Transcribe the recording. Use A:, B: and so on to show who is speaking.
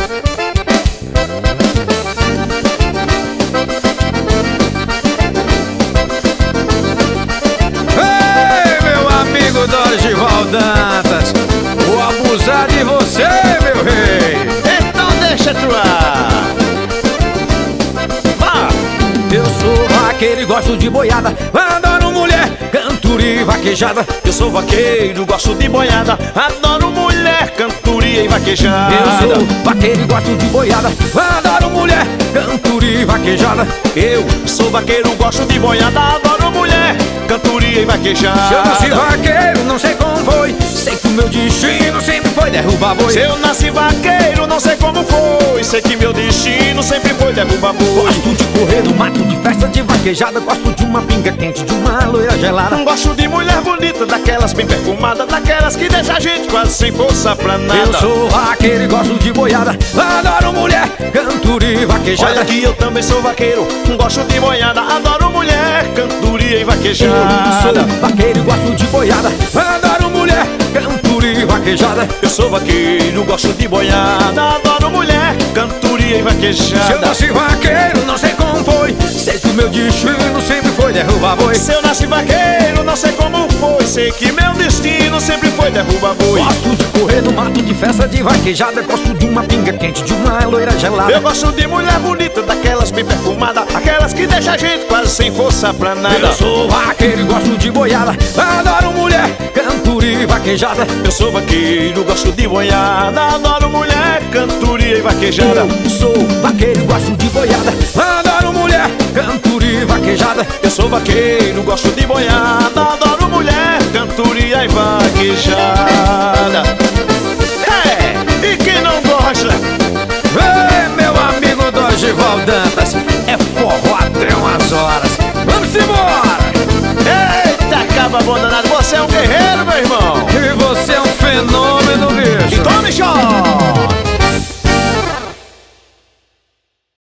A: Dorival Dantas, vou abusar de você, meu rei.
B: Então deixa atuar.
A: Eu sou vaqueiro e gosto de boiada, adoro mulher, cantoria e vaquejada.
B: Eu sou vaqueiro, gosto de boiada, adoro mulher, cantoria e vaquejada.
A: Eu sou vaqueiro e gosto de boiada, adoro mulher, cantoria e vaquejada.
B: Eu sou vaqueiro, gosto de boiada, adoro mulher, cantoria e vaquejada.
A: Se eu nasci vaqueiro, não sei como foi, sei que o meu destino sempre foi derrubar boi.
B: Se eu nasci vaqueiro, não sei como foi, sei que meu destino sempre foi derrubar boi.
A: Gosto de correr no mato, de festa, de vaquejada, gosto de uma pinga quente, de uma loira gelada.
B: Gosto de mulher bonita, daquelas bem perfumadas, daquelas que deixa a gente quase sem força pra nada.
A: Eu sou vaqueiro e gosto de boiada, adoro mulher, cantoria e vaquejada.
B: Olha que eu também sou vaqueiro, gosto de boiada, adoro mulher, cantoria e vaquejada.
A: Eu sou vaqueiro e gosto de boiada, adoro mulher, cantoria e vaquejada.
B: Eu sou vaqueiro, gosto de boiada, adoro mulher, cantoria e vaquejada.
A: Se eu nasci vaqueiro, não sei como foi, sei que o meu destino sempre foi derrubar boi.
B: Se eu nasci vaqueiro, não sei como foi, sei que meu destino sempre foi derrubar boi.
A: Gosto de correr no mato, de festa, de vaquejada, gosto de uma pinga quente, de uma loira gelada.
B: Eu gosto de mulher bonita, daquelas bem perfumadas, aquelas que deixa a gente quase sem força pra nada.
A: Eu sou vaqueiro e gosto de boiada, adoro mulher, cantoria e vaquejada.
B: Eu sou vaqueiro, gosto de boiada, adoro mulher, cantoria e vaquejada.
A: Eu sou vaqueiro e gosto de boiada, adoro mulher, cantoria e vaquejada.
B: Eu sou vaqueiro, gosto de boiada, adoro mulher, cantoria e vaquejada. E quem não gosta?
A: Ei, meu amigo Dorival Dantas, é forró até umas horas. Vamos embora!
B: Eita, acaba abandonado, você é um guerreiro, meu irmão.
A: E você é um fenômeno, bicho.